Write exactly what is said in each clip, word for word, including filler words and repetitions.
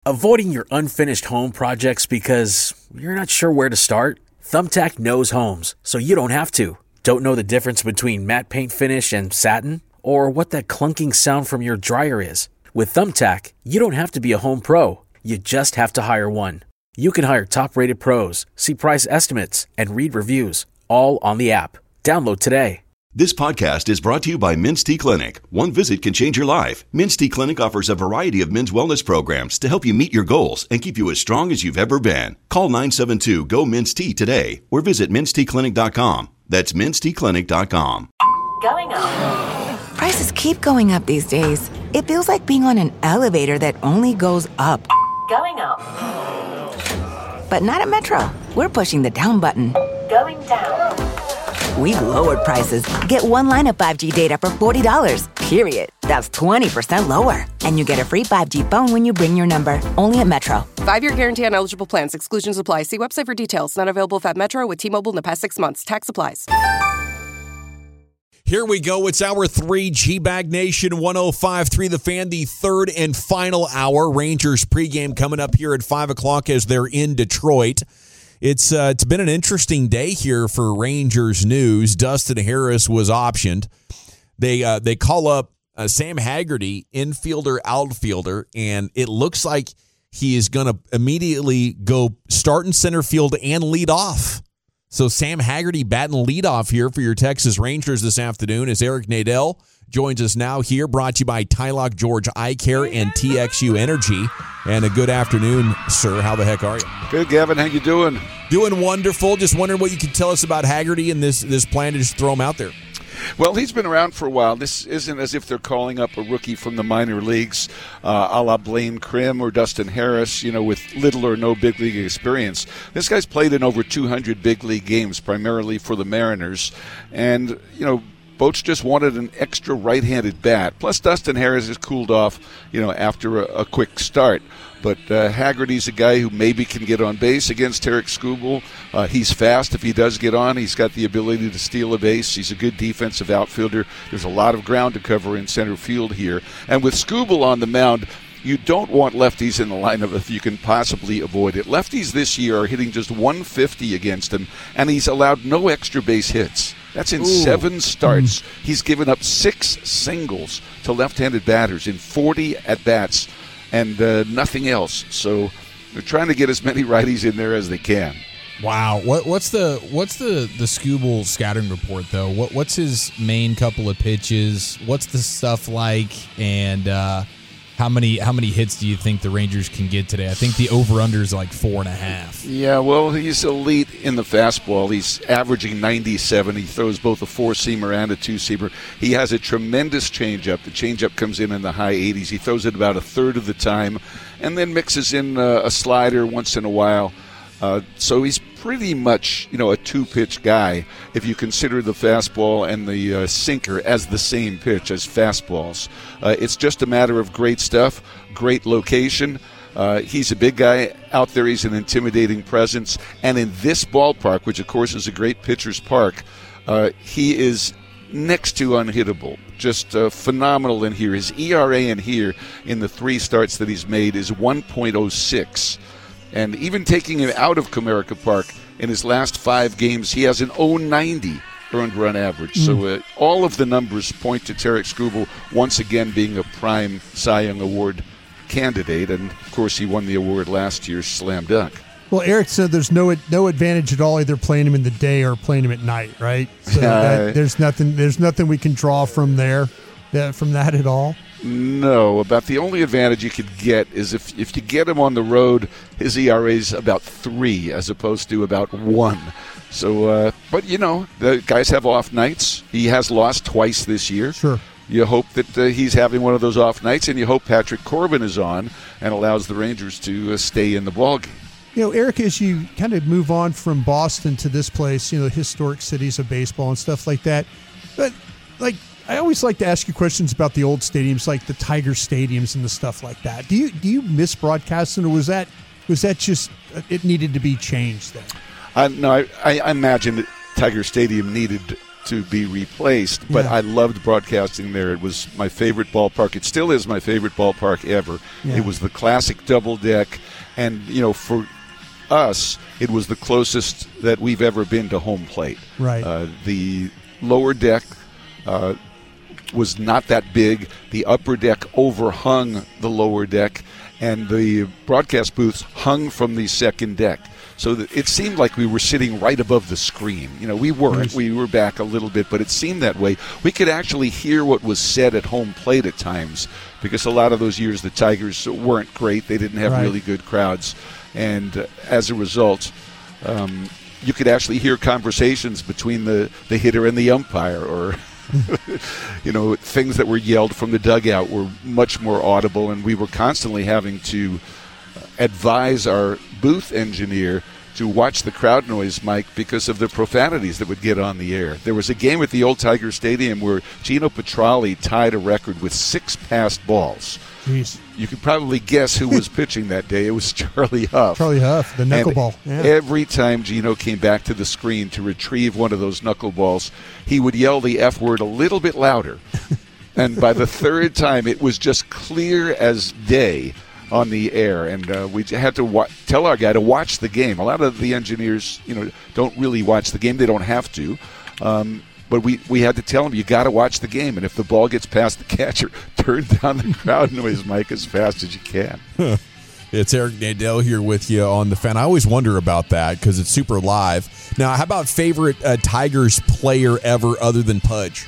Avoiding your unfinished home projects because you're not sure where to start? Thumbtack knows homes, so you don't have to. Don't know the difference between matte paint finish and satin? Or what that clunking sound from your dryer is? With Thumbtack, you don't have to be a home pro. You just have to hire one. You can hire top-rated pros, see price estimates, and read reviews, all on the app. Download today. This podcast is brought to you by Men's T Clinic. One visit can change your life. Men's T Clinic offers a variety of men's wellness programs to help you meet your goals and keep you as strong as you've ever been. Call nine seven two, G O, M E N S T today or visit mens t clinic dot com. That's mens t clinic dot com. Going up. Prices keep going up these days. It feels like being on an elevator that only goes up. Going up. But not at Metro. We're pushing the down button. Going down. We've lowered prices. Get one line of five G data for forty dollars, period. That's twenty percent lower. And you get a free five G phone when you bring your number. Only at Metro. Five-year guarantee on eligible plans. Exclusions apply. See website for details. Not available at Metro with T-Mobile in the past six months. Tax applies. Here we go. It's hour three, G-Bag Nation one oh five point three The Fan, the third and final hour. Rangers pregame coming up here at five o'clock as they're in Detroit. It's uh, it's been an interesting day here for Rangers news. Dustin Harris was optioned. They uh, they call up uh, Sam Haggerty, infielder, outfielder, and it looks like he is going to immediately go start in center field and lead off. So Sam Haggerty batting leadoff here for your Texas Rangers this afternoon as Eric Nadel joins us now here, brought to you by Tylock George Eye Care and T X U Energy. And a good afternoon, sir. How the heck are you? Good, Gavin. How you doing? Doing wonderful. Just wondering what you could tell us about Haggerty and this, this plan to just throw him out there. Well, he's been around for a while. This isn't as if they're calling up a rookie from the minor leagues, uh, a la Blaine Crim or Dustin Harris, you know, with little or no big league experience. This guy's played in over two hundred big league games, primarily for the Mariners. And, you know, Boats just wanted an extra right-handed bat. Plus, Dustin Harris has cooled off, you know, after a, a quick start. But uh, Haggerty's a guy who maybe can get on base against Tarik Skubal. Uh, he's fast. If he does get on, he's got the ability to steal a base. He's a good defensive outfielder. There's a lot of ground to cover in center field here. And with Skubal on the mound, you don't want lefties in the lineup if you can possibly avoid it. Lefties this year are hitting just one fifty against him, and he's allowed no extra base hits. That's in Ooh. seven starts. Mm. He's given up six singles to left-handed batters in forty at-bats and uh, nothing else. So they're trying to get as many righties in there as they can. Wow. What, what's the what's the, the Skubal scouting report, though? What What's his main couple of pitches? What's the stuff like? And uh, how many how many hits do you think the Rangers can get today? I think the over-under is like four and a half. Yeah, well, he's elite in the fastball. He's averaging ninety-seven. He throws both a four-seamer and a two-seamer. He has a tremendous changeup. The changeup comes in in the high eighties. He throws it about a third of the time and then mixes in uh, a slider once in a while. Uh, so he's pretty much, you know, a two-pitch guy if you consider the fastball and the uh, sinker as the same pitch as fastballs. Uh, it's just a matter of great stuff, great location. Uh, he's a big guy out there. He's an intimidating presence. And in this ballpark, which, of course, is a great pitcher's park, uh, he is next to unhittable. Just uh, phenomenal in here. His E R A in here in the three starts that he's made is one point oh six. And even taking him out of Comerica Park in his last five games, he has an oh ninety earned run average. Mm. So uh, all of the numbers point to Tarik Skubal once again being a prime Cy Young Award candidate. And, of course, he won the award last year, slam dunk. Well, Eric said there's no no advantage at all either playing him in the day or playing him at night, right? So uh, that, there's nothing there's nothing we can draw from there, uh, from that at all. No, about the only advantage you could get is if if you get him on the road, his E R A is about three as opposed to about one. So, uh, but you know, the guys have off nights. He has lost twice this year. Sure. You hope that uh, he's having one of those off nights, and you hope Patrick Corbin is on and allows the Rangers to uh, stay in the ballgame. You know, Eric, as you kind of move on from Boston to this place, you know, historic cities of baseball and stuff like that, but like. I always like to ask you questions about the old stadiums, like the Tiger stadiums and the stuff like that. Do you do you miss broadcasting, or was that was that just it needed to be changed then? Uh, no, I, I imagine that Tiger Stadium needed to be replaced, but Yeah. I loved broadcasting there. It was my favorite ballpark. It still is my favorite ballpark ever. Yeah. It was the classic double deck, and you know, for us, it was the closest that we've ever been to home plate. Right. Uh, the lower deck uh, was not that big. The upper deck overhung the lower deck, and the broadcast booths hung from the second deck. So that it seemed like we were sitting right above the screen. You know, we weren't. Nice. We were back a little bit, but it seemed that way. We could actually hear what was said at home plate at times, because a lot of those years the Tigers weren't great. They didn't have Right. really good crowds. And uh, as a result, um, you could actually hear conversations between the, the hitter and the umpire, or you know, things that were yelled from the dugout were much more audible, and we were constantly having to advise our booth engineer to watch the crowd noise, Mike, because of the profanities that would get on the air. There was a game at the old Tiger Stadium where Gino Petralli tied a record with six passed balls. Jeez. You could probably guess who was pitching that day. It was Charlie Huff. Charlie Huff, the And knuckleball. Yeah. every time Gino came back to the screen to retrieve one of those knuckleballs, he would yell the F word a little bit louder. And by the third time, it was just clear as day on the air, and uh, we had to wa- tell our guy to watch the game. A lot of the engineers, you know, don't really watch the game. They don't have to. Um, But we, we had to tell him, you got to watch the game. And if the ball gets past the catcher, turn down the crowd noise, Mike, as fast as you can. It's Eric Nadel here with you on The Fan. I always wonder about that because it's super live. Now, how about favorite uh, Tigers player ever other than Pudge?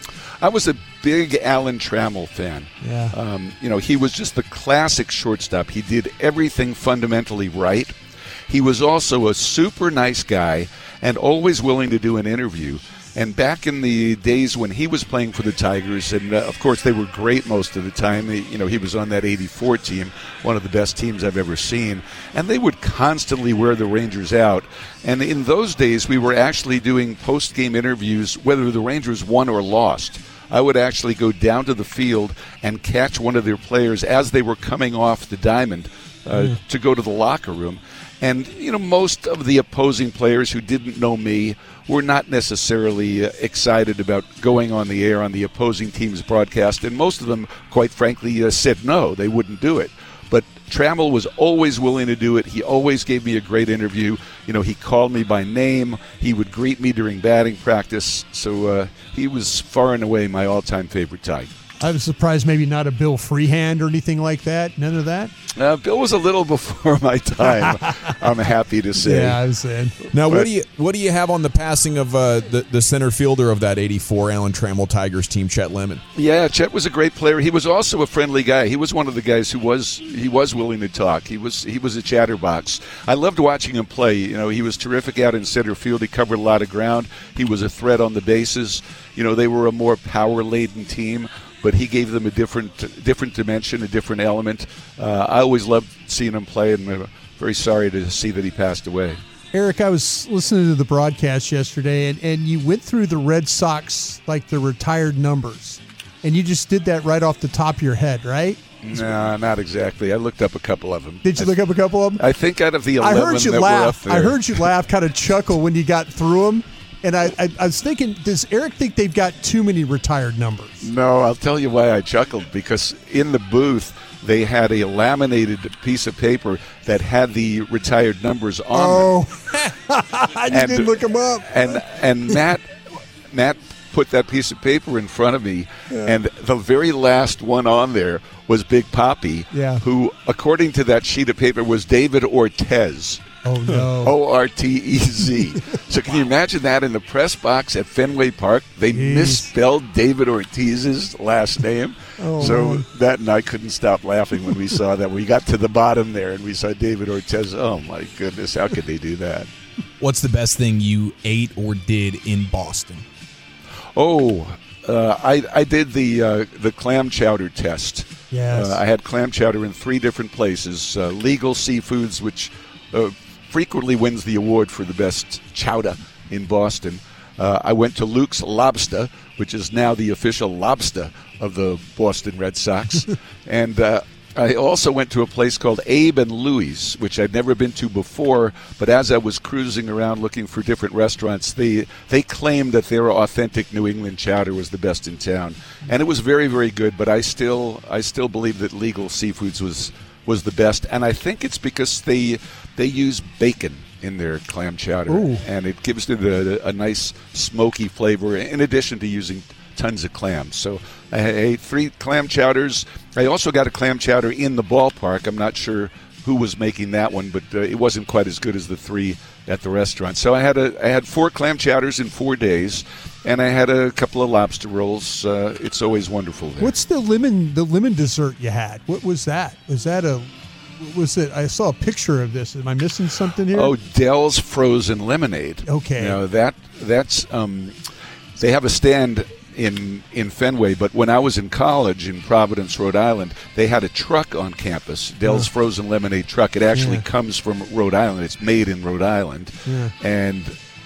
I was a big Alan Trammell fan. Yeah. Um, you know, he was just the classic shortstop. He did everything fundamentally right. He was also a super nice guy and always willing to do an interview. And back in the days when he was playing for the Tigers, and uh, of course they were great most of the time. He, you know, he was on that eighty-four team, one of the best teams I've ever seen. And they would constantly wear the Rangers out. And in those days, we were actually doing post-game interviews, whether the Rangers won or lost. I would actually go down to the field and catch one of their players as they were coming off the diamond uh, mm. to go to the locker room. And, you know, most of the opposing players who didn't know me were not necessarily uh, excited about going on the air on the opposing team's broadcast. And most of them, quite frankly, uh, said no, they wouldn't do it. But Trammell was always willing to do it. He always gave me a great interview. You know, he called me by name. He would greet me during batting practice. So uh, he was far and away my all-time favorite Tiger. I was surprised maybe not a Bill Freehand or anything like that. None of that? Uh, Bill was a little before my time, I'm happy to say. Yeah, I was saying. Now, But- what do you what do you have on the passing of uh, the, the center fielder of that eighty-four Alan Trammell Tigers team, Chet Lemon? Yeah, Chet was a great player. He was also a friendly guy. He was one of the guys who was he was willing to talk. He was he was a chatterbox. I loved watching him play. You know, he was terrific out in center field. He covered a lot of ground. He was a threat on the bases. You know, they were a more power-laden team, but he gave them a different different dimension, a different element. Uh, I always loved seeing him play, and I'm very sorry to see that he passed away. Eric, I was listening to the broadcast yesterday, and, and you went through the Red Sox, like the retired numbers, and you just did that right off the top of your head, right? No, not exactly. I looked up a couple of them. Did you I, look up a couple of them? I think out of the I eleven heard you that laugh. were up I there. heard you laugh, kind of chuckle when you got through them. And I, I, I was thinking, does Eric think they've got too many retired numbers? No, I'll tell you why I chuckled, because in the booth they had a laminated piece of paper that had the retired numbers on Oh, them. I just didn't look them up. And and Matt Matt put that piece of paper in front of me, yeah. and the very last one on there was Big Papi, yeah. who, according to that sheet of paper, was David Ortiz. Oh, no. O R T E Z. So can you imagine that in the press box at Fenway Park? They Jeez. misspelled David Ortiz's last name. Oh, so man. that and I couldn't stop laughing when we saw that. We got to the bottom there and we saw David Ortiz. Oh, my goodness. How could they do that? What's the best thing you ate or did in Boston? Oh, uh, I, I did the uh, the clam chowder test. Yes. Uh, I had clam chowder in three different places. Uh, Legal Seafoods, which uh, frequently wins the award for the best chowder in Boston. Uh, I went to Luke's Lobster, which is now the official lobster of the Boston Red Sox. and uh, I also went to a place called Abe and Louie's, which I'd never been to before, but as I was cruising around looking for different restaurants, they they claimed that their authentic New England chowder was the best in town. And it was very, very good, but I still I still believe that Legal Seafoods was was the best, and I think it's because they they use bacon in their clam chowder. Ooh. And it gives it a, a nice smoky flavor in addition to using tons of clams. So I ate three clam chowders. I also got a clam chowder in the ballpark. I'm not sure who was making that one, but uh, it wasn't quite as good as the three at the restaurant. So I had a I had four clam chowders in four days, and I had a couple of lobster rolls. Uh, it's always wonderful there. What's the lemon the lemon dessert you had? What was that? Was that a what was it? I saw a picture of this. Am I missing something here? Oh, Dell's frozen lemonade. Okay. You know, that that's um, they have a stand in in Fenway, but when I was in college in Providence, Rhode Island, they had a truck on campus, Dell's Yeah. Frozen Lemonade truck. It actually Yeah. comes from Rhode Island. It's made in Rhode Island. Yeah. And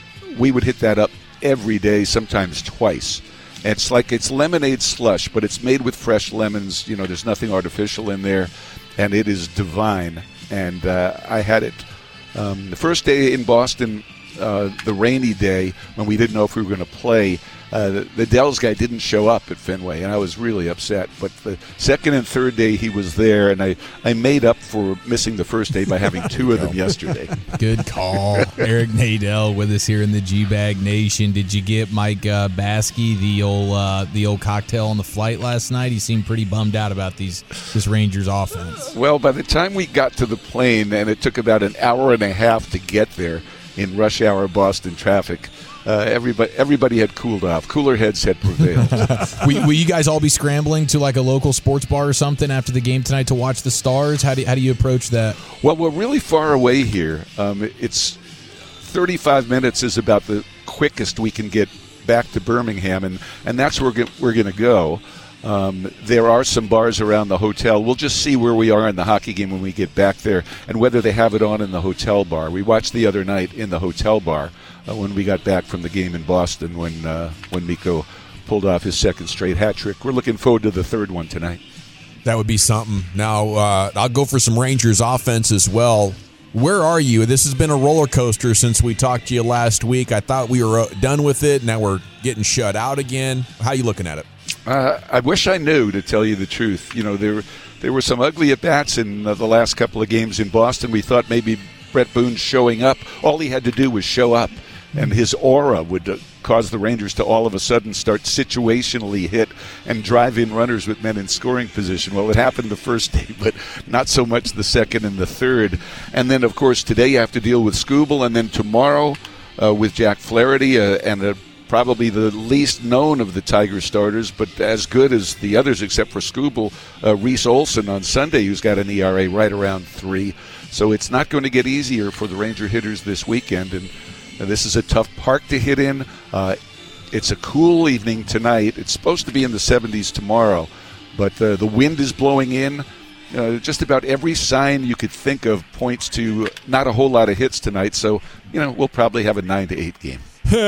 we would hit that up every day, sometimes twice. It's like it's lemonade slush, but it's made with fresh lemons. You know, there's nothing artificial in there, and it is divine. And uh, I had it um, the first day in Boston, uh, the rainy day when we didn't know if we were going to play. Uh, the, the Dells guy didn't show up at Fenway, and I was really upset. But the second and third day he was there, and I, I made up for missing the first day by having two of them yesterday. Good call. Eric Nadel with us here in the G-Bag Nation. Did you get Mike uh, Baskey the old uh, the old cocktail on the flight last night? He seemed pretty bummed out about these this Rangers offense. Well, by the time we got to the plane, and it took about an hour and a half to get there in rush hour Boston traffic, Uh, everybody, everybody had cooled off. Cooler heads had prevailed. will, will you guys all be scrambling to like a local sports bar or something after the game tonight to watch the Stars? How do you, how do you approach that? Well, we're really far away here. Um, it's thirty-five minutes is about the quickest we can get back to Birmingham, and, and that's where we're going to go. Um, there are some bars around the hotel. We'll just see where we are in the hockey game when we get back there and whether they have it on in the hotel bar. We watched the other night in the hotel bar uh, when we got back from the game in Boston when uh, when Mikko pulled off his second straight hat trick. We're looking forward to the third one tonight. That would be something. Now, uh, I'll go for some Rangers offense as well. Where are you? This has been a roller coaster since we talked to you last week. I thought we were done with it. Now we're getting shut out again. How are you looking at it? Uh, I wish I knew, to tell you the truth. You know, there there were some ugly at-bats in uh, the last couple of games in Boston. We thought maybe Brett Boone showing up, all he had to do was show up, and his aura would uh, cause the Rangers to all of a sudden start situationally hit and drive in runners with men in scoring position. Well, it happened the first day, but not so much the second and the third. And then, of course, today you have to deal with Skubal, and then tomorrow uh, with Jack Flaherty uh, and a probably the least known of the Tiger starters, but as good as the others except for Skubal, uh, Reese Olson on Sunday, who's got an E R A right around three. So it's not going to get easier for the Ranger hitters this weekend, and, and this is a tough park to hit in. Uh, it's a cool evening tonight. It's supposed to be in the seventies tomorrow, but uh, the wind is blowing in. Uh, just about every sign you could think of points to not a whole lot of hits tonight, so you know we'll probably have a nine to eight game.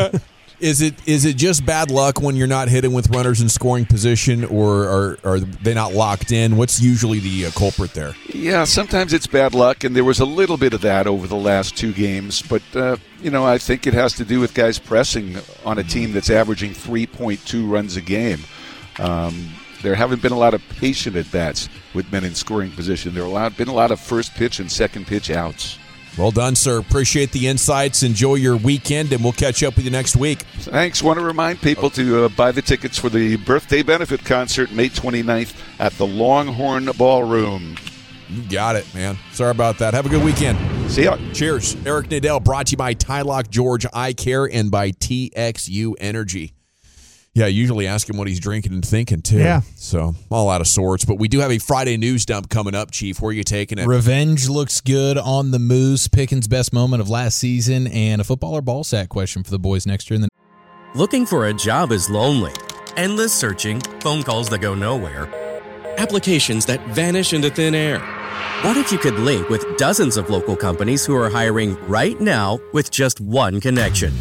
Is it is it just bad luck when you're not hitting with runners in scoring position, or are, are they not locked in? What's usually the uh, culprit there? Yeah, sometimes it's bad luck, and there was a little bit of that over the last two games. But, uh, you know, I think it has to do with guys pressing on a team that's averaging three point two runs a game. Um, there haven't been a lot of patient at-bats with men in scoring position. There have been a lot of first pitch and second pitch outs. Well done, sir. Appreciate the insights. Enjoy your weekend, and we'll catch up with you next week. Thanks. Want to remind people to uh, buy the tickets for the birthday benefit concert May twenty-ninth at the Longhorn Ballroom. You got it, man. Sorry about that. Have a good weekend. See ya. Cheers. Eric Nadel, brought to you by Tylock George Eye Care and by T X U Energy. Yeah, I usually ask him what he's drinking and thinking, too. Yeah. So, all out of sorts. But we do have a Friday news dump coming up, Chief. Where are you taking it? Revenge looks good on the Moose. Pickens' best moment of last season, and a football or ball sack question for the boys next year. In the- Looking for a job is lonely. Endless searching, phone calls that go nowhere, applications that vanish into thin air. What if you could link with dozens of local companies who are hiring right now with just one connection?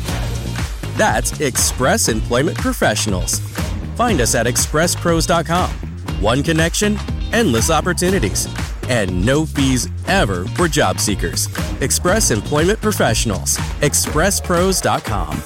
That's Express Employment Professionals. Find us at express pros dot com. One connection, endless opportunities, and no fees ever for job seekers. Express Employment Professionals. express pros dot com.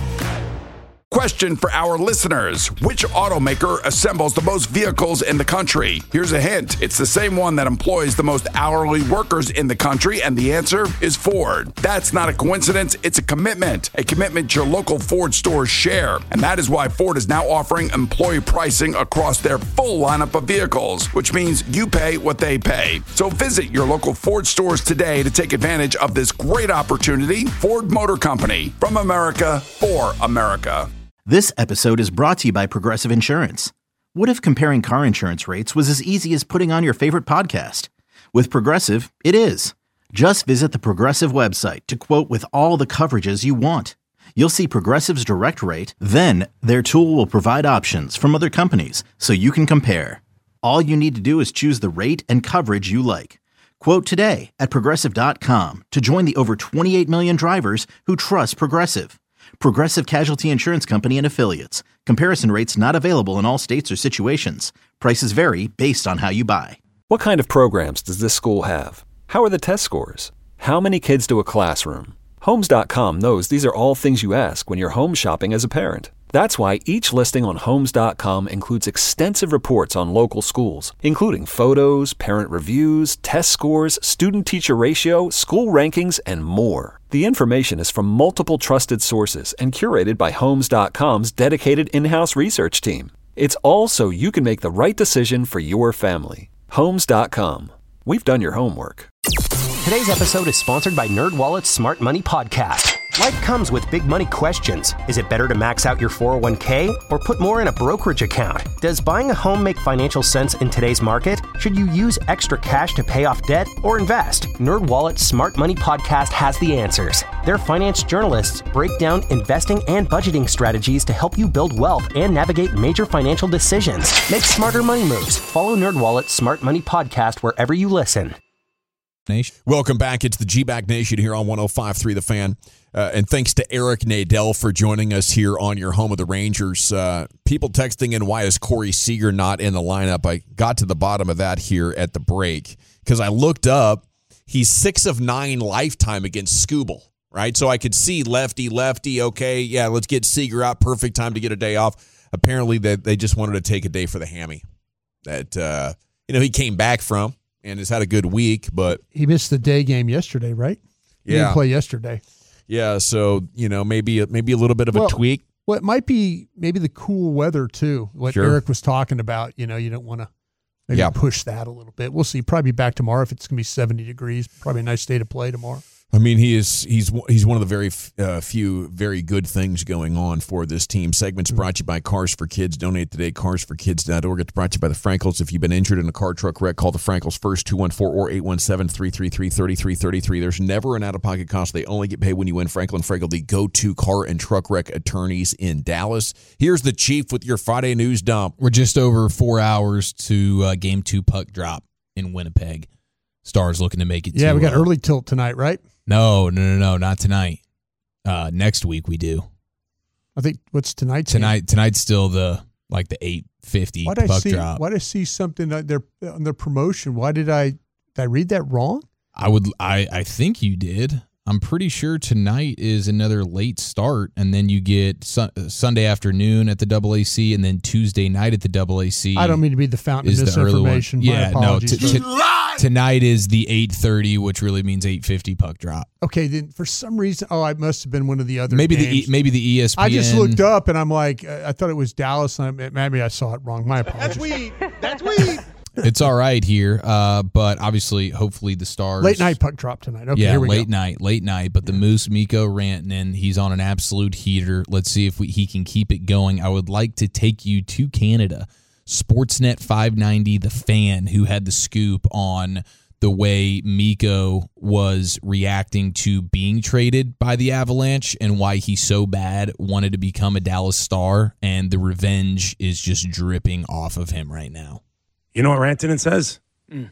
Question for our listeners. Which automaker assembles the most vehicles in the country? Here's a hint. It's the same one that employs the most hourly workers in the country, and the answer is Ford. That's not a coincidence. It's a commitment. A commitment your local Ford stores share. And that is why Ford is now offering employee pricing across their full lineup of vehicles, which means you pay what they pay. So visit your local Ford stores today to take advantage of this great opportunity. Ford Motor Company. From America, for America. This episode is brought to you by Progressive Insurance. What if comparing car insurance rates was as easy as putting on your favorite podcast? With Progressive, it is. Just visit the Progressive website to quote with all the coverages you want. You'll see Progressive's direct rate, then their tool will provide options from other companies so you can compare. All you need to do is choose the rate and coverage you like. Quote today at Progressive dot com to join the over twenty-eight million drivers who trust Progressive. Progressive Casualty Insurance Company and Affiliates. Comparison rates not available in all states or situations. Prices vary based on how you buy. What kind of programs does this school have? How are the test scores? How many kids do a classroom? Homes dot com knows these are all things you ask when you're home shopping as a parent. That's why each listing on Homes dot com includes extensive reports on local schools, including photos, parent reviews, test scores, student-teacher ratio, school rankings, and more. The information is from multiple trusted sources and curated by Homes dot com's dedicated in-house research team. It's all so you can make the right decision for your family. Homes dot com. We've done your homework. Today's episode is sponsored by NerdWallet's Smart Money Podcast. Life comes with big money questions. Is it better to max out your four oh one k or put more in a brokerage account? Does buying a home make financial sense in today's market? Should you use extra cash to pay off debt or invest? NerdWallet's Smart Money Podcast has the answers. Their finance journalists break down investing and budgeting strategies to help you build wealth and navigate major financial decisions. Make smarter money moves. Follow NerdWallet's Smart Money Podcast wherever you listen. Nation. Welcome back. It's the G-Bag Nation here on one oh five point three The Fan. Uh, and thanks to Eric Nadel for joining us here on your home of the Rangers. Uh, people texting in, why is Corey Seager not in the lineup? I got to the bottom of that here at the break because I looked up. He's six of nine lifetime against Skubal, right? So I could see lefty, lefty. Okay, yeah, let's get Seager out. Perfect time to get a day off. Apparently, they, they just wanted to take a day for the hammy that uh, you know he came back from. And has had a good week, but he missed the day game yesterday, right? He yeah, didn't play yesterday. Yeah, so you know maybe maybe a little bit of well, a tweak. Well, it might be maybe the cool weather too. What sure. Eric was talking about. You know, you don't want to maybe yeah. push that a little bit. We'll see. Probably be back tomorrow if it's going to be seventy degrees. Probably a nice day to play tomorrow. I mean, he is he's he's one of the very uh, few very good things going on for this team. Segments brought to you by Cars for Kids. Donate today, cars for kids dot org. It's brought to you by the Frankels. If you've been injured in a car truck wreck, call the Frankels first, two one four or eight one seven, three three three, three three three three. There's never an out-of-pocket cost. They only get paid when you win. Franklin Frankel, the go-to car and truck wreck attorneys in Dallas. Here's the Chief with your Friday news dump. We're just over four hours to uh, game two puck drop in Winnipeg. Stars looking to make it. Yeah, to, we got uh, early tilt tonight, right? No, no, no, no, not tonight. Uh, next week we do. I think what's tonight? Tonight, tonight's still the like the eight fifty puck I see, drop. Why did I see something on their on their promotion? Why did I did I read that wrong? I would. I I think you did. I'm pretty sure tonight is another late start, and then you get su- Sunday afternoon at the double A C, and then Tuesday night at the double A C. I don't mean to be the fountain of misinformation. My Yeah, no. apologies. T- t- tonight is the eight thirty, which really means eight fifty puck drop. Okay, then for some reason, oh, it must have been one of the other. Maybe games. the e, maybe the E S P N. I just looked up and I'm like, uh, I thought it was Dallas. And I, maybe I saw it wrong. My apologies. That's weed. That's weed. It's all right here, uh, but obviously, hopefully the Stars. Late night puck drop tonight. Okay, yeah, here we late go. night, late night. But the Moose, Mikko Rantanen, he's on an absolute heater. Let's see if we, he can keep it going. I would like to take you to Canada. Sportsnet five ninety, The Fan, who had the scoop on the way Mikko was reacting to being traded by the Avalanche and why he so bad wanted to become a Dallas Star, and the revenge is just dripping off of him right now. You know what Rantanen says? Mm.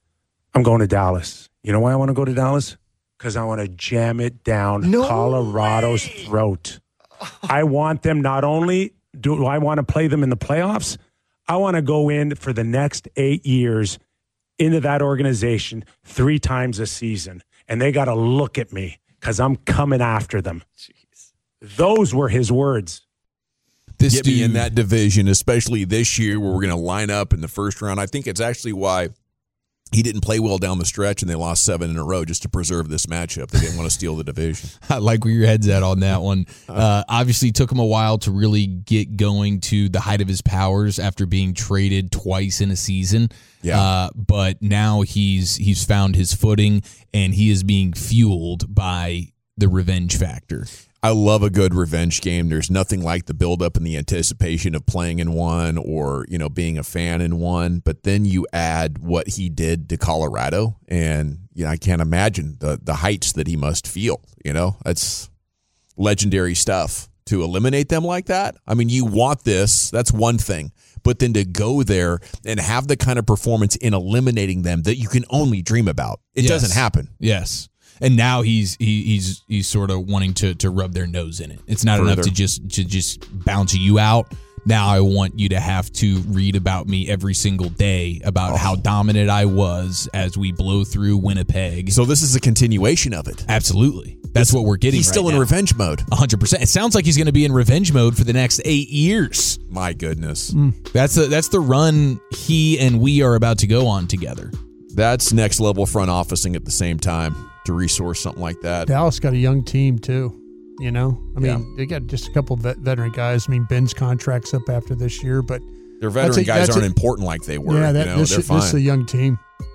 I'm going to Dallas. You know why I want to go to Dallas? Because I want to jam it down no Colorado's way. throat. I want them not only do I want to play them in the playoffs, I want to go in for the next eight years into that organization three times a season. And they got to look at me because I'm coming after them. Jeez. Those were his words. This Get dude, me in that division, especially this year where we're going to line up in the first round. I think it's actually why he didn't play well down the stretch and they lost seven in a row just to preserve this matchup. They didn't want to steal the division. I like where your head's at on that one. Uh, obviously, took him a while to really get going to the height of his powers after being traded twice in a season. Yeah. Uh, but now he's he's found his footing and he is being fueled by the revenge factor. I love a good revenge game. There's nothing like the buildup and the anticipation of playing in one or, you know, being a fan in one. But then you add what he did to Colorado, and you know, I can't imagine the the heights that he must feel. You know, that's legendary stuff. To eliminate them like that, I mean, you want this. That's one thing. But then to go there and have the kind of performance in eliminating them that you can only dream about, it Yes. doesn't happen. Yes. And now he's he, he's he's sort of wanting to to rub their nose in it. It's not Further. enough to just to just bounce you out. Now I want you to have to read about me every single day about oh. how dominant I was as we blow through Winnipeg. So this is a continuation of it. Absolutely. That's what we're getting. He's right still in now. revenge mode. one hundred percent. It sounds like he's going to be in revenge mode for the next eight years. My goodness. Mm. That's the that's the run he and we are about to go on together. That's next level front officing at the same time to resource something like that. Dallas got a young team too. You know, I mean, Yeah. they got just a couple vet- veteran guys. I mean, Ben's contract's up after this year, but Their veteran that's a- guys that's aren't a- important like they were. Yeah, that, you know, this, they're fine. this is a young team.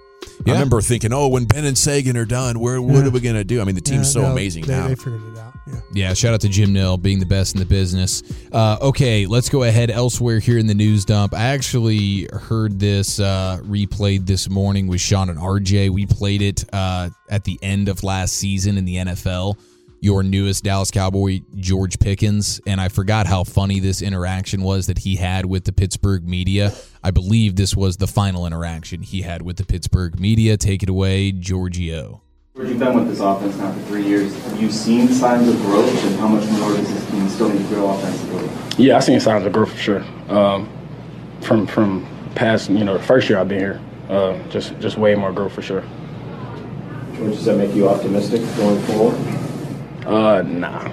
I remember thinking, oh, when Ben and Sagan are done, where what Yeah. are we going to do? I mean, the team's Yeah, so no, amazing they, now. They figured it out. Yeah. Yeah, shout out to Jim Nill being the best in the business. Uh, okay, let's go ahead elsewhere here in the news dump. I actually heard this uh, replayed this morning with Sean and R J. We played it uh, at the end of last season in the N F L. Your newest Dallas Cowboy, George Pickens, and I forgot how funny this interaction was that he had with the Pittsburgh media. I believe this was the final interaction he had with the Pittsburgh media. Take it away, Giorgio. George, you've been with this offense now for three years. Have you seen signs of growth, and how much more does this team still need to grow offensively? Yeah, I've seen signs of growth for sure. Um, from from past, you know, the first year I've been here, uh, just just way more growth for sure. George, does that make you optimistic going forward? Uh, nah.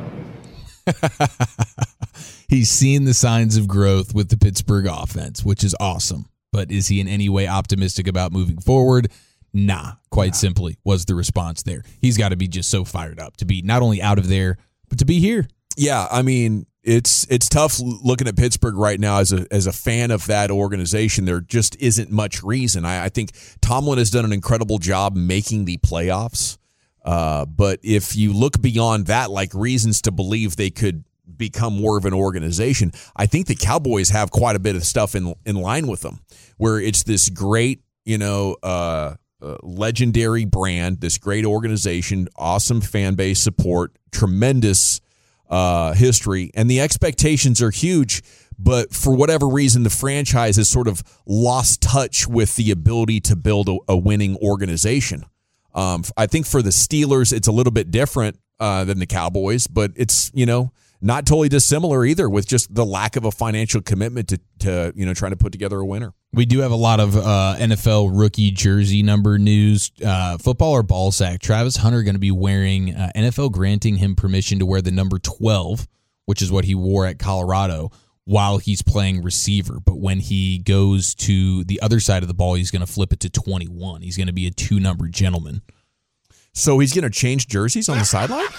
He's seen the signs of growth with the Pittsburgh offense, which is awesome. But is he in any way optimistic about moving forward? Nah, quite nah. simply was the response there. He's got to be just so fired up to be not only out of there, but to be here. Yeah, I mean, it's it's tough looking at Pittsburgh right now as a as a fan of that organization. There just isn't much reason. I, I think Tomlin has done an incredible job making the playoffs. Uh, but if you look beyond that, like reasons to believe they could become more of an organization, I think the Cowboys have quite a bit of stuff in in line with them, where it's this great, you know, uh, uh, legendary brand, this great organization, awesome fan base support, tremendous uh, history, and the expectations are huge. But for whatever reason, the franchise has sort of lost touch with the ability to build a, a winning organization. Um, I think for the Steelers, it's a little bit different uh, than the Cowboys, but it's, you know, not totally dissimilar either with just the lack of a financial commitment to, to you know, trying to put together a winner. We do have a lot of uh, N F L rookie jersey number news. Uh, football or ball sack, Travis Hunter going to be wearing, uh, N F L granting him permission to wear the number twelve, which is what he wore at Colorado, while he's playing receiver. But when he goes to the other side of the ball, he's going to flip it to twenty-one. He's going to be a two-number gentleman. So he's going to change jerseys on the sideline?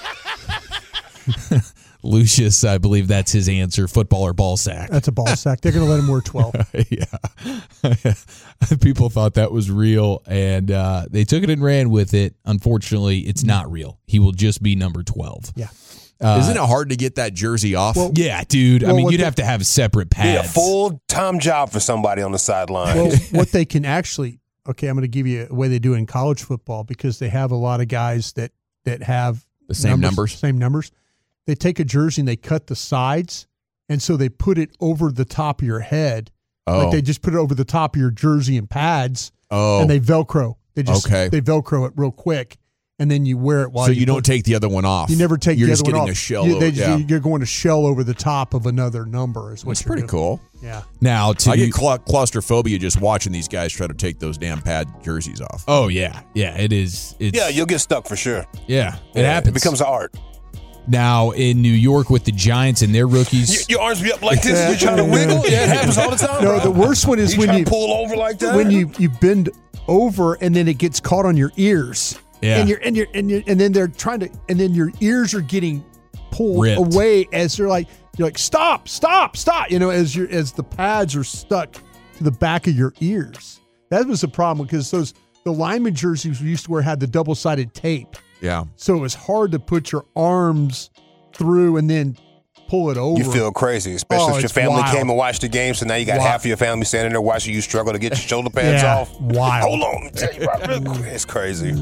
Lucius, I believe that's his answer, football or ball sack. That's a ball sack. They're going to let him wear twelve. Yeah. People thought that was real, and uh, they took it and ran with it. Unfortunately, it's not real. He will just be number twelve. Yeah. Uh, Isn't it hard to get that jersey off? Well, yeah, dude. well, I mean, you'd the, have to have separate pads. Be a full-time job for somebody on the sideline. Well, what they can actually, okay, I'm going to give you a way they do it in college football, because they have a lot of guys that, that have the same numbers, numbers. Same numbers. They take a jersey and they cut the sides, and so they put it over the top of your head. Oh. Like they just put it over the top of your jersey and pads, oh. and they Velcro. They just okay. they Velcro it real quick, and then you wear it while so you you don't put- take the other one off. You never take You're the just other getting one off. a shell. You, they over, just, yeah. You're going to shell over the top of another number. Is what That's you're pretty doing. cool. Yeah. Now, to I you- get cla- claustrophobia just watching these guys try to take those damn pad jerseys off. Oh yeah, yeah. It is. It's, Yeah, you'll get stuck for sure. yeah. It Yeah, happens. It becomes an art. Now in New York with the Giants and their rookies. Y- Your arms be up like this. You're trying to wiggle. Yeah, it happens all the time. No, bro. the worst one is you when try you to pull over like that. when you you bend over and then it gets caught on your ears. Yeah. And you're and you're and you're and then they're trying to and then your ears are getting pulled Ripped. away as they're like you're like stop stop stop you know as your as the pads are stuck to the back of your ears. That was a problem because those the lineman jerseys we used to wear had the double sided tape, Yeah. so it was hard to put your arms through and then pull it over. You feel crazy, especially Oh, if your it's family wild. came and watched the game. So now you got Wild. half of your family standing there watching you struggle to get your shoulder pads Yeah, off. wild. Hold on, let me tell you about real quick. It's crazy.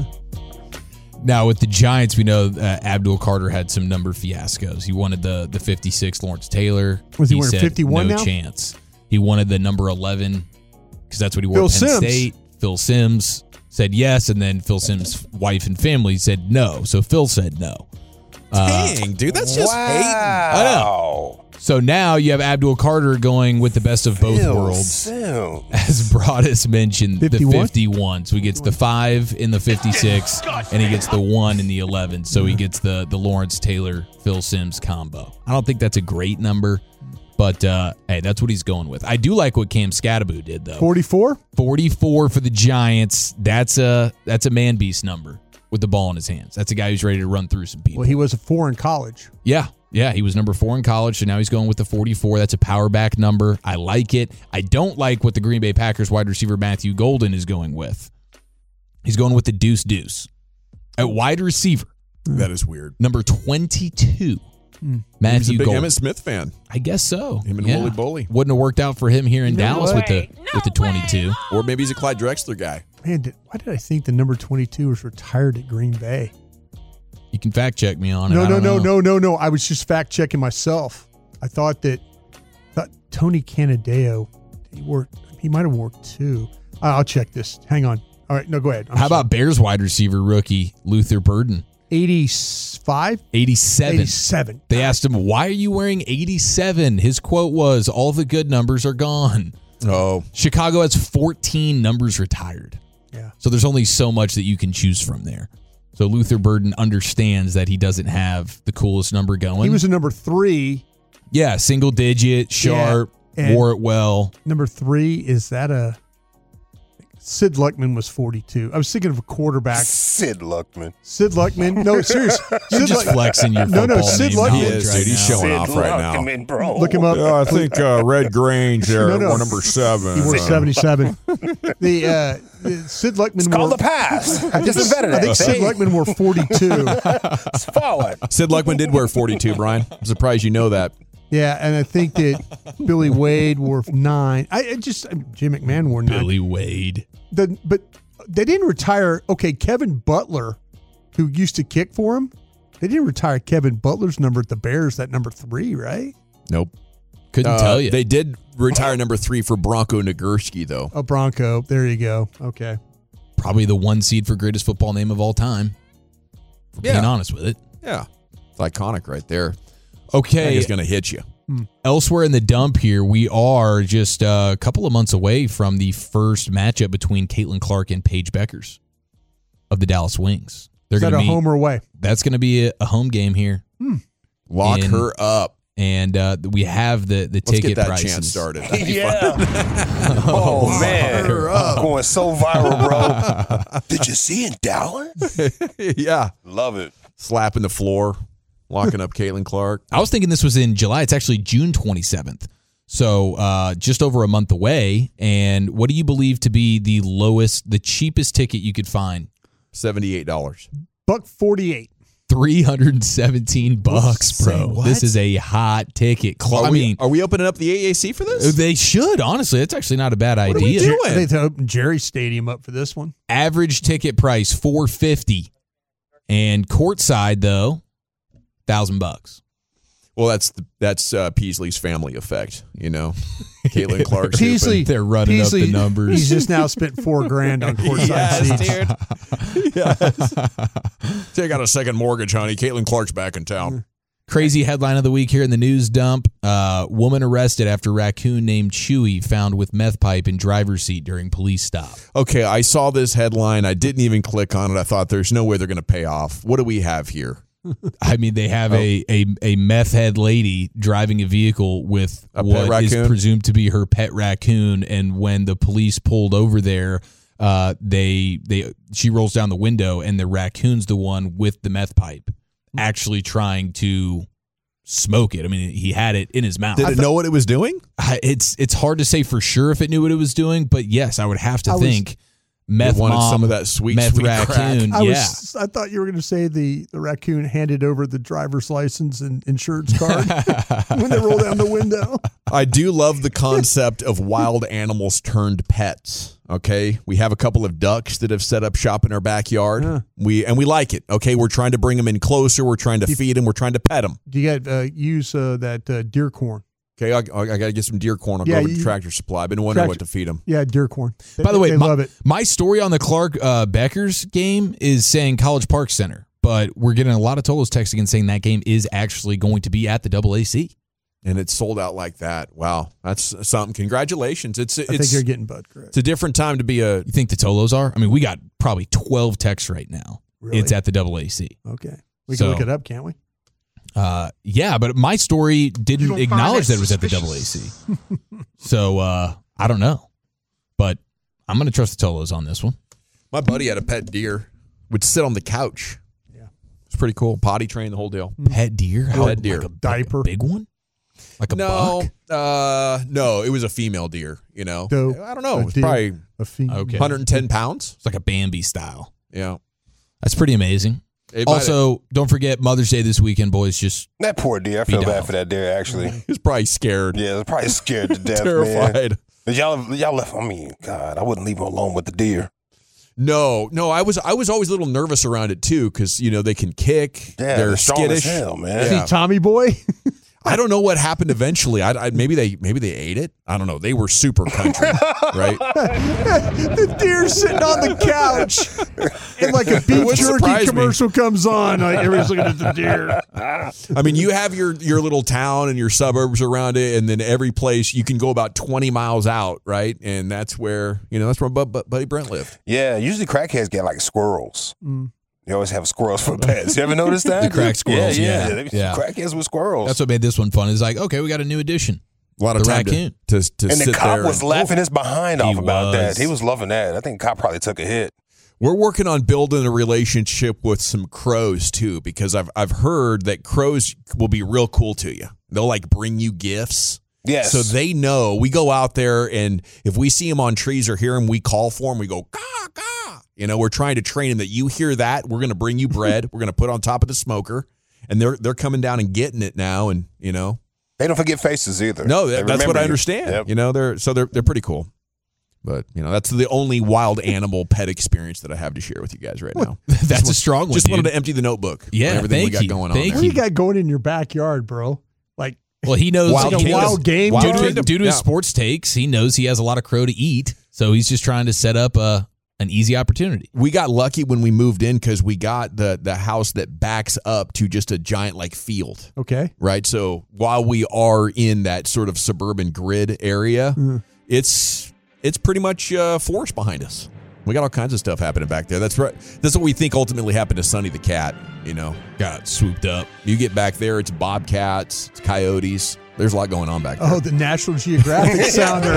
Now with the Giants, we know uh, Abdul Carter had some number fiascos. He wanted the the fifty-six Lawrence Taylor. Was he wearing said fifty-one no now? chance. He wanted the number eleven because that's what he wore Phil at Penn Simms. State. Phil Sims said yes, and then Phil Sims' wife and family said no. So Phil said no. Uh, Dang, dude, that's just wow. hating. I know. So now you have Abdul Carter going with the best of both Phil worlds. Sims. As Broadus mentioned, fifty-one? the fifty-one. So he gets the five in the fifty-six, and he gets the one in the eleven. So he gets the the Lawrence Taylor Phil Sims combo. I don't think that's a great number, but uh, hey, that's what he's going with. I do like what Cam Scattaboo did though. forty-four? forty-four for the Giants. That's a that's a man beast number with the ball in his hands. That's a guy who's ready to run through some people. Well, he was a four in college. Yeah. Yeah, he was number four in college, so now he's going with the forty-four. That's a power back number. I like it. I don't like what the Green Bay Packers wide receiver Matthew Golden is going with. He's going with the deuce deuce. At wide receiver, That is weird. number twenty-two, Mm. Matthew He's a big Golden. Emmett Smith fan. I guess so. Him and Yeah. Wooly Bully. Wouldn't have worked out for him here in No Dallas with the way. with the twenty-two. Or maybe he's a Clyde Drexler guy. Man, did, why did I think the number twenty-two was retired at Green Bay? You can fact check me on it. No, I no, don't no, know. no, no, no. I was just fact checking myself. I thought that thought Tony Canadeo, he wore, he might have wore two. I- I'll check this. Hang on. All right, no, go ahead. I'm How sorry. about Bears wide receiver rookie Luther Burden? eighty-five? eighty-seven. eighty-seven. They asked him, why are you wearing eighty-seven? His quote was, all the good numbers are gone. Oh. Chicago has fourteen numbers retired. Yeah. So there's only so much that you can choose from there. So Luther Burden understands that he doesn't have the coolest number going. He was a number three. yeah, single digit, sharp, Yeah, and- wore it well. Number three, is that a Sid Luckman was forty-two. I was thinking of a quarterback. Sid Luckman. Sid Luckman. No, serious. You're Sid just Luck- flexing your No, no, football Sid name Luckman. knowledge He is, right dude. He's now. showing Sid off right now. Luckman, bro. Look him up. Yeah, I think uh, Red Grange there, No, no. wore number seven. He wore Uh, seventy-seven. the, uh, the Sid Luckman It's wore. called the pass. I think, Just invented I think that Sid thing. Luckman wore forty-two. It's forward. Sid Luckman did wear forty-two, Brian. I'm surprised you know that. Yeah, and I think that Billy Wade wore nine. I, I just Jim McMahon wore nine. Billy Wade. The, but they didn't retire. Okay, Kevin Butler, who used to kick for him, they didn't retire Kevin Butler's number at the Bears. That number three, right? Nope. Couldn't Uh, tell you. They did retire number three for Bronco Nagurski, though. A Bronco. There you go. Okay. Probably the one seed for greatest football name of all time. For being Yeah. honest with it. Yeah. It's iconic right there. Okay. It's going to hit you. Elsewhere in the dump here, we are just uh, a couple of months away from the first matchup between Caitlin Clark and Paige Beckers of the Dallas Wings. They're Is that gonna a meet- home or away? That's going to be a, a home game here. Lock in- her up. And uh, we have the, the Let's ticket get that prices. chant started. Yeah. oh, man. Going so viral, bro. Did you see in Dallas? Yeah. Love it. Slapping the floor, locking up Caitlin Clark. I was thinking this was in July. It's actually June twenty-seventh. So uh, just over a month away. And what do you believe to be the lowest, the cheapest ticket you could find? seventy-eight dollars. Buck forty-eight. three hundred seventeen bucks, Say bro. what? This is a hot ticket. Cl- Are I we, mean, are we opening up the A A C for this? they should, honestly. It's actually not a bad What are we idea. doing? I think they opened Jerry Stadium up for this one. Average ticket price four hundred fifty dollars. And courtside, though, one thousand bucks. Well, that's the, that's uh, Peasley's family effect, you know. Caitlin Clark. Peasley, they're running Peasley, up the numbers. He's just now spent four grand on courtside yes, seats. dude. Yes. Take out a second mortgage, honey. Caitlin Clark's back in town. Crazy headline of the week here in the news dump. Uh, woman arrested after raccoon named Chewy found with meth pipe in driver's seat during police stop. Okay, I saw this headline. I didn't even click on it. I thought there's no way they're going to pay off. What do we have here? I mean, they have Oh. a, a a meth head lady driving a vehicle with A pet what is raccoon? presumed to be her pet raccoon, and when the police pulled over there, uh, they they she rolls down the window, and the raccoon's the one with the meth pipe, actually trying to smoke it. I mean, he had it in his mouth. Did it know what it was doing? I, it's it's hard to say for sure if it knew what it was doing, but yes, I would have to I was- think meth It wanted mom, some of that sweet, meth sweet crack. raccoon. I yeah. was. I thought you were going to say the, the raccoon handed over the driver's license and insurance card when they roll down the window. I do love the concept of wild animals turned pets. Okay, we have a couple of ducks that have set up shop in our backyard. Yeah. We and we like it. Okay, we're trying to bring them in closer. We're trying to feed them. We're trying to pet them. Do you got uh, use uh, that uh, deer corn? Okay, I, I got to get some deer corn. I'll Yeah, go over you- to Tractor Supply. I've been wondering Tractor- what to feed them. Yeah, deer corn. They- By the way, they my, love it. my story on the Clark uh, Beckers game is saying College Park Center, but we're getting a lot of Tolos texts again saying that game is actually going to be at the double A C. And it's sold out like that. Wow, that's something. Congratulations! It's I it's think you're getting Bud correct. it's a different time to be a. You think the Tolos are? I mean, we got probably twelve texts right now. Really? It's at the double A C. Okay, we So- can look it up, can't we? Uh, yeah, but my story didn't don't acknowledge find that it was at the double A C. So uh, I don't know, but I'm going to trust the Tolos on this one. My buddy had a pet deer. Would sit on the couch. Yeah, it's pretty cool. Potty train, the whole deal. Pet deer, Pet How- deer. like a diaper, big one, like a no, buck. uh, no, it was a female deer. You know, Doe. I don't know. A It was deer. probably A female. Okay. one hundred ten pounds. It's like a Bambi style. Yeah. That's pretty amazing. It might Also, don't forget Mother's Day this weekend, boys. Just That poor deer. I Be feel down. bad for that deer, actually. He was probably scared. Yeah, they're probably scared to death, Terrified. man. But y'all, y'all left. I mean, God, I wouldn't leave him alone with the deer. No, no, I was I was always a little nervous around it too because you know they can kick. Yeah, they're they're strong as skittish. hell, man. Yeah. See, Tommy Boy. I don't know what happened eventually. I, I maybe they maybe they ate it. I don't know. They were super country, right? The deer sitting on the couch, and like a beef What jerky surprised me- commercial comes on. Like everybody's looking at the deer. I mean, you have your your little town and your suburbs around it, and then every place you can go about twenty miles out, right? And that's where you know that's where Bud, Bud, Buddy Brent lived. Yeah, usually crackheads get like squirrels. Mm. They always have squirrels for pets. You ever notice that? The crack squirrels, yeah, yeah. yeah. Crackheads with squirrels. that's what made this one fun. It's like, okay, we got a new addition. A lot of The time to, raccoon. to, to and the sit cop there. was and- laughing his behind He off about was. that. He was loving that. I think the cop probably took a hit. We're working on building a relationship with some crows too, because I've I've heard that crows will be real cool to you. They'll like bring you gifts. Yes. So they know we go out there, and if we see them on trees or hear them, we call for them. We go, caw, caw. You know, we're trying to train them that you hear that, we're going to bring you bread. We're going to put it on top of the smoker, and they're they're coming down and getting it now, and you know. They don't forget faces either. No, They that, that's what remember I you. understand. Yep. You know, they're so they're they're pretty cool. But you know, that's the only wild animal pet experience that I have to share with you guys right now. That's Just a strong one. Just wanted dude. to empty the notebook. Yeah, on everything we thank got you. going Thank on. What There. do you got going in your backyard, bro? Like, Well, he knows Wild like a Kingdom. wild game. Due Wild to, Kingdom. due to his Yeah. sports takes, he knows he has a lot of crow to eat, so he's just trying to set up a an easy opportunity. We got lucky when we moved in because we got the the house that backs up to just a giant like field. Okay. Right. So while we are in that sort of suburban grid area, Mm. it's it's pretty much uh, forest behind us. We got all kinds of stuff happening back there. That's right. That's what we think ultimately happened to Sonny the cat. You know, got swooped up. You get back there, it's bobcats, it's coyotes. There's a lot going on back there. Oh, the National Geographic sounder.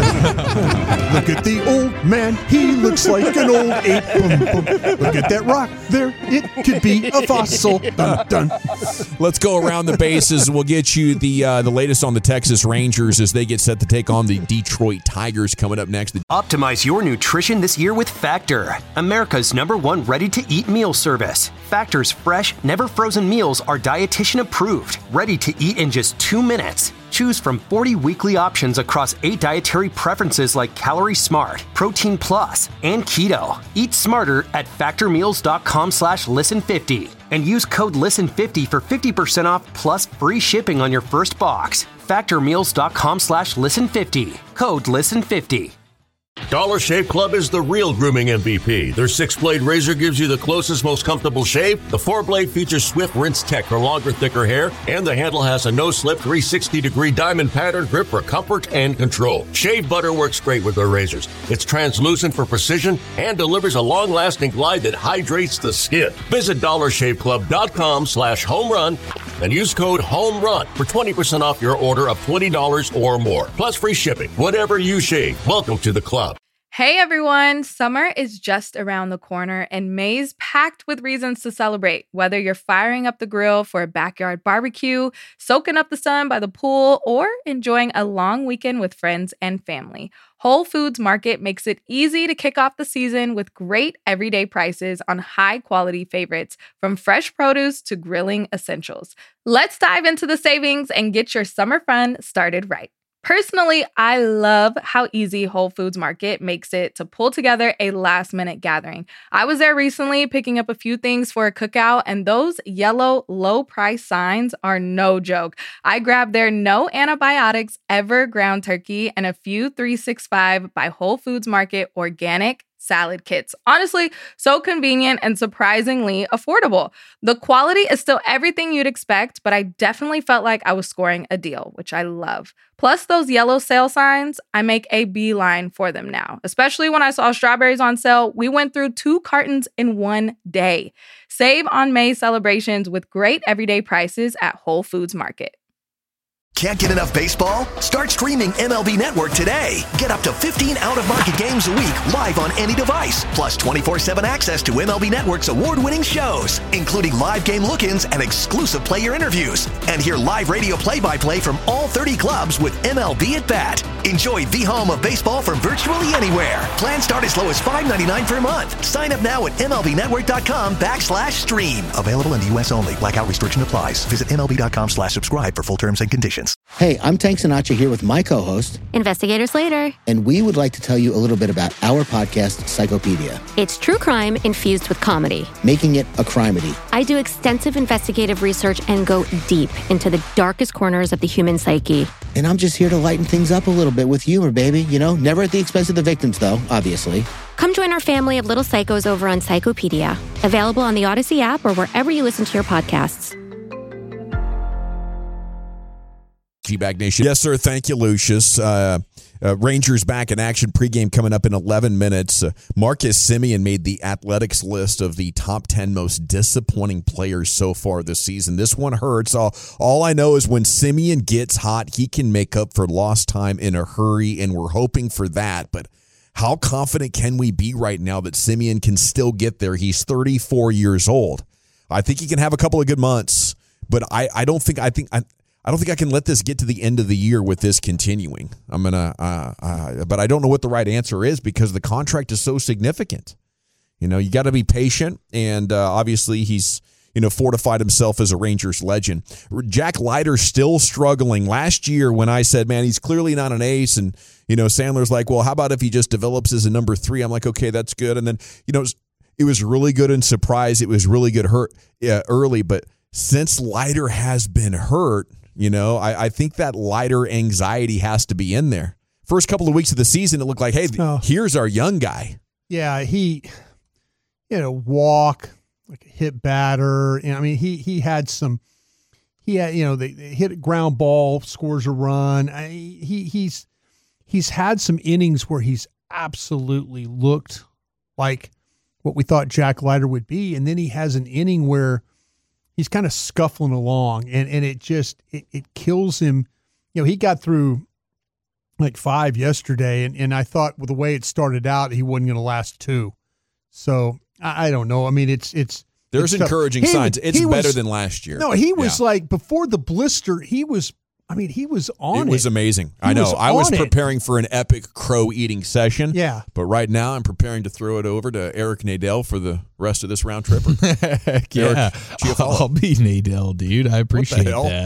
Look at the old man. He looks like an old ape. Boom, boom. Look at that rock there. It could be a fossil. Dun, dun. Let's go around the bases. We'll get you the uh, the latest on the Texas Rangers as they get set to take on the Detroit Tigers coming up next. Optimize your nutrition this year with Factor, America's number one ready-to-eat meal service. Factor's fresh, never frozen meals are dietitian approved, ready to eat in just two minutes. Choose from forty weekly options across eight dietary preferences like Calorie Smart, Protein Plus, and Keto. Eat smarter at factormeals.com slash listen50. And use code listen fifty for fifty percent off plus free shipping on your first box. factormeals.com slash listen fifty. Code listen fifty. Dollar Shave Club is the real grooming M V P. Their six-blade razor gives you the closest, most comfortable shave. The four-blade features swift rinse tech for longer, thicker hair. And the handle has a no-slip three hundred sixty degree diamond pattern grip for comfort and control. Shave butter works great with their razors. It's translucent for precision and delivers a long-lasting glide that hydrates the skin. Visit dollar shave club dot com slash home run and use code HOMERUN for twenty percent off your order of twenty dollars or more. Plus free shipping. Whatever you shave, welcome to the club. Hey everyone, summer is just around the corner and May's packed with reasons to celebrate. Whether you're firing up the grill for a backyard barbecue, soaking up the sun by the pool, or enjoying a long weekend with friends and family, Whole Foods Market makes it easy to kick off the season with great everyday prices on high-quality favorites, from fresh produce to grilling essentials. Let's dive into the savings and get your summer fun started right. Personally, I love how easy Whole Foods Market makes it to pull together a last-minute gathering. I was there recently picking up a few things for a cookout, and those yellow low-price signs are no joke. I grabbed their no antibiotics ever ground turkey and a few three sixty-five by Whole Foods Market organic salad kits. Honestly, so convenient and surprisingly affordable. The quality is still everything you'd expect, but I definitely felt like I was scoring a deal, which I love. Plus those yellow sale signs, I make a beeline for them now. Especially when I saw strawberries on sale, we went through two cartons in one day. Save on May celebrations with great everyday prices at Whole Foods Market. Can't get enough baseball? Start streaming M L B Network today. Get up to fifteen out-of-market games a week live on any device, plus twenty-four seven access to M L B Network's award-winning shows, including live game look-ins and exclusive player interviews. And hear live radio play-by-play from all thirty clubs with M L B at Bat. Enjoy the home of baseball from virtually anywhere. Plans start as low as five ninety-nine per month. Sign up now at MLBnetwork.com backslash stream. Available in the U S only. Blackout restriction applies. Visit MLB.com slash subscribe for full terms and conditions. Hey, I'm Tank Sinatra here with my co-host, Investigator Slater. And we would like to tell you a little bit about our podcast, Psychopedia. It's true crime infused with comedy. Making it a crimedy. I do extensive investigative research and go deep into the darkest corners of the human psyche. And I'm just here to lighten things up a little bit with humor, baby. You know, never at the expense of the victims, though, obviously. Come join our family of little psychos over on Psychopedia. Available on the Odyssey app or wherever you listen to your podcasts. G-Bag Nation. Yes, sir. Thank you, Lucius. Uh, uh, Rangers back in action. Pregame coming up in eleven minutes. Uh, Marcus Semien made the Athletics list of the top ten most disappointing players so far this season. This one hurts. All, all I know is when Semien gets hot, he can make up for lost time in a hurry, and we're hoping for that. But how confident can we be right now that Semien can still get there? He's thirty-four years old. I think he can have a couple of good months, but I, I don't think I think I. I don't think I can let this get to the end of the year with this continuing. I'm gonna, uh, uh, but I don't know what the right answer is because the contract is so significant. You know, you got to be patient, and uh, obviously he's, you know, fortified himself as a Rangers legend. Jack Leiter's still struggling. Last year, when I said, "Man, he's clearly not an ace," and you know, Sandler's like, "Well, how about if he just develops as a number three?" I'm like, "Okay, that's good." And then, you know, it was, it was really good in surprise. It was really good hurt uh, early, but since Leiter has been hurt. You know, I, I think that Leiter anxiety has to be in there. First couple of weeks of the season, it looked like, hey, oh. here's our young guy. Yeah, he, you know, walk, like a hit batter. And I mean, he he had some, he had, you know, they, they hit a ground ball, scores a run. I, he he's he's had some innings where he's absolutely looked like what we thought Jack Leiter would be. And then he has an inning where he's kind of scuffling along, and, and it just it, it kills him. You know, he got through like five yesterday, and, and I thought with the way it started out, he wasn't going to last two. So I, I don't know. I mean, it's it's there's it's encouraging he, signs. It's he better was, than last year. No, he was yeah. like before the blister. He was. I mean, he was on it. It was amazing. He I know. Was I was it. preparing for an epic crow eating session. Yeah. But right now, I'm preparing to throw it over to Eric Nadel for the rest of this round tripper. Heck yeah. Eric, I'll be Nadel, dude. I appreciate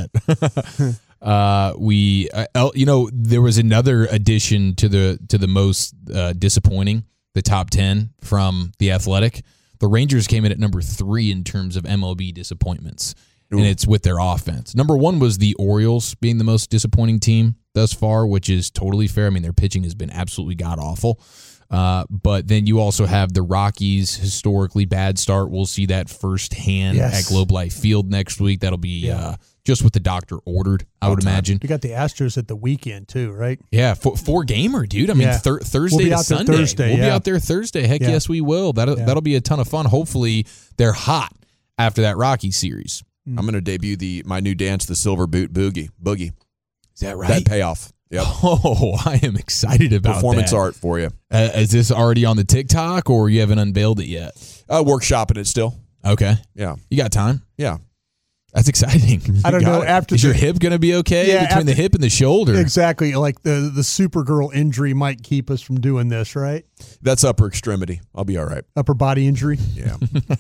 that. uh, we, uh, you know, there was another addition to the to the most uh, disappointing, the top ten from The Athletic. The Rangers came in at number three in terms of M L B disappointments, Ooh. and it's with their offense. Number one was the Orioles being the most disappointing team thus far, which is totally fair. I mean, their pitching has been absolutely god-awful. Uh, but then you also have the Rockies' historically bad start. We'll see that firsthand yes. at Globe Life Field next week. That'll be yeah. uh, just what the doctor ordered, I would imagine. We got the Astros at the weekend, too, right? Yeah, four, four gamer, dude. I mean, yeah. thir- Thursday we'll be to out Sunday. There Thursday, we'll yeah. be out there Thursday. Heck yeah. yes, we will. That'll, yeah. that'll be a ton of fun. Hopefully, they're hot after that Rocky series. Mm. I'm going to debut the my new dance, the Silver Boot Boogie. Boogie. Is that right? That payoff. Yep. Oh, I am excited about performance that. art for you. Uh, is this already on the TikTok, or you haven't unveiled it yet? Uh, workshopping it still. Okay. Yeah. You got time? Yeah. That's exciting. I don't know. It. After is the, your hip going to be okay yeah, between after, the hip and the shoulder? Exactly. Like the the Supergirl injury might keep us from doing this, right? That's upper extremity. I'll be all right. Upper body injury. Yeah.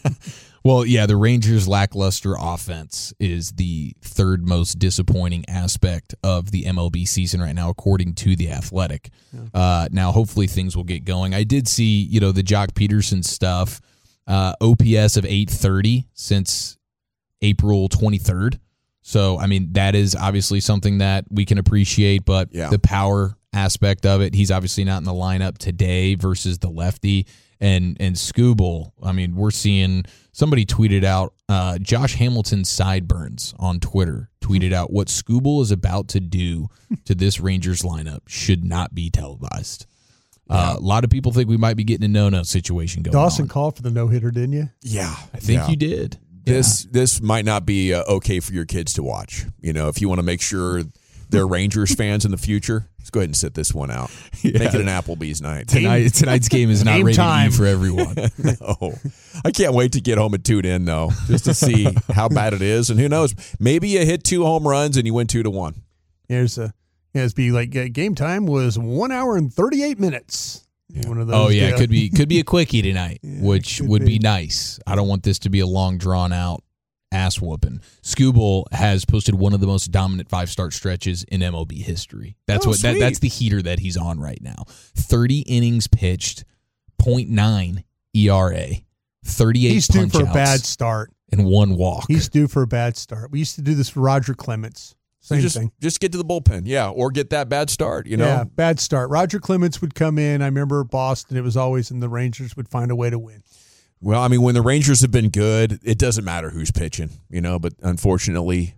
Well, yeah, the Rangers' lackluster offense is the third most disappointing aspect of the M L B season right now, according to The Athletic. Yeah. Uh, now, hopefully things will get going. I did see, you know, the Jock Peterson stuff, uh, O P S of eight thirty since April twenty-third. So, I mean, that is obviously something that we can appreciate, but yeah. the power aspect of it, he's obviously not in the lineup today versus the lefty. And and Skubal, I mean, we're seeing somebody tweeted out uh, Josh Hamilton's sideburns on Twitter, tweeted out what Skubal is about to do to this Rangers lineup should not be televised. Uh, yeah. A lot of people think we might be getting a no-no situation going Dawson on. called for the no-hitter, didn't you? Yeah. I think yeah. you did. This yeah. this might not be uh, okay for your kids to watch. You know, if you want to make sure they're Rangers fans in the future, let's go ahead and sit this one out. Yeah. Make it an Applebee's night. Tonight, tonight's game is not rated E for everyone. No. I can't wait to get home and tune in, though, just to see how bad it is. And who knows, maybe you hit two home runs and you win two to one. There's a, yeah, it's be like uh, game time was one hour and thirty-eight minutes. Yeah. One of those, oh, yeah, yeah. it could be, could be a quickie tonight, yeah, which would be. be nice. I don't want this to be a long, drawn-out ass whooping. Skubal has posted one of the most dominant five start stretches in M L B history. That's oh, what that, that's the heater that he's on right now. thirty innings pitched, point nine E R A, thirty-eight He's due for a punch-outs, bad start. and one walk. He's due for a bad start. We used to do this for Roger Clemens. Same just, thing. Just get to the bullpen, yeah, or get that bad start, you know? Yeah, bad start. Roger Clemens would come in. I remember Boston. It was always, and the Rangers would find a way to win. Well, I mean, when the Rangers have been good, it doesn't matter who's pitching, you know, but unfortunately,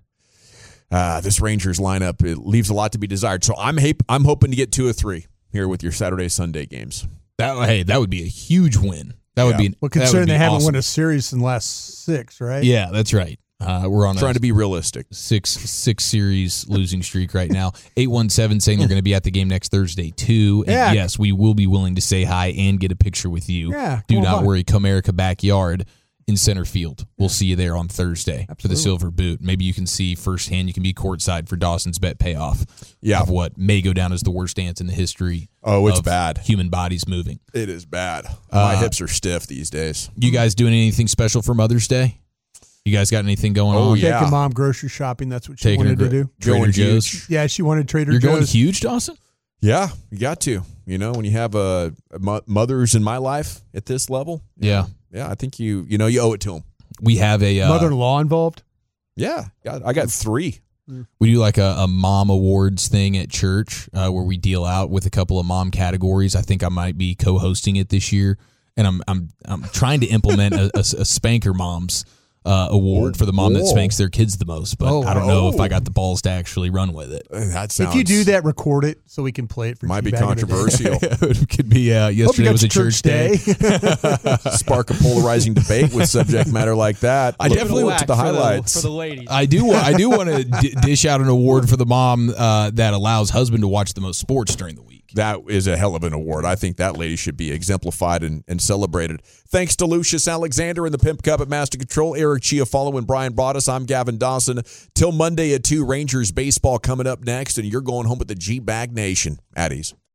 uh, this Rangers lineup, it leaves a lot to be desired. So I'm hap- I'm hoping to get two or three here with your Saturday, Sunday games. That Hey, that would be a huge win. That would yeah. be Well, considering they haven't awesome. won a series in the last six, right? Yeah, that's right. Uh, we're on trying a to be realistic. Six six series losing streak right now. eight one seven saying they're going to be at the game next Thursday too. And Yeah. yes, we will be willing to say hi and get a picture with you. Yeah, Do come not on. worry, Comerica Backyard in center field. We'll see you there on Thursday for the Absolutely. Silver Boot. Maybe you can see firsthand. You can be courtside for Dawson's bet payoff. Yeah. Of what may go down as the worst dance in the history. Oh, it's of bad. Human bodies moving. It is bad. My Uh, hips are stiff these days. You guys doing anything special for Mother's Day? You guys got anything going Oh, on? yeah. Taking mom grocery shopping. That's what she Taking her wanted to gro- do. Trader Going Joe's. huge. Yeah, she wanted Trader You're Joe's. going huge, Dawson? Yeah, you got to. You know, when you have a, a mo- mothers in my life at this level, Yeah. yeah, I think you you know you owe it to them. We have a uh, Mother-in-law involved? Yeah, got, I got three. We do like a, a mom awards thing at church uh, where we deal out with a couple of mom categories. I think I might be co-hosting it this year, and I'm I'm I'm trying to implement a, a, a spanker moms uh, award for the mom that Whoa. spanks their kids the most. But Oh, I don't know if oh. I got the balls to actually run with it. That sounds If you do that, record it so we can play it for might be Teabagging Today. controversial. It could be. Uh, Hope you yesterday got was a your church day. Spark a polarizing debate with subject matter like that. I Look definitely forward to the for the- highlights. for the ladies. I do. wa- I do want to d- dish out an award for the mom uh, that allows husband to watch the most sports during the week. That is a hell of an award. I think that lady should be exemplified and, and celebrated. Thanks to Lucius Alexander and the Pimp Cup at Master Control, Eric Chiafalo and Brian Broaddus. I'm Gavin Dawson. Till Monday at two, Rangers baseball coming up next, and you're going home with the G-Bag Nation. At ease.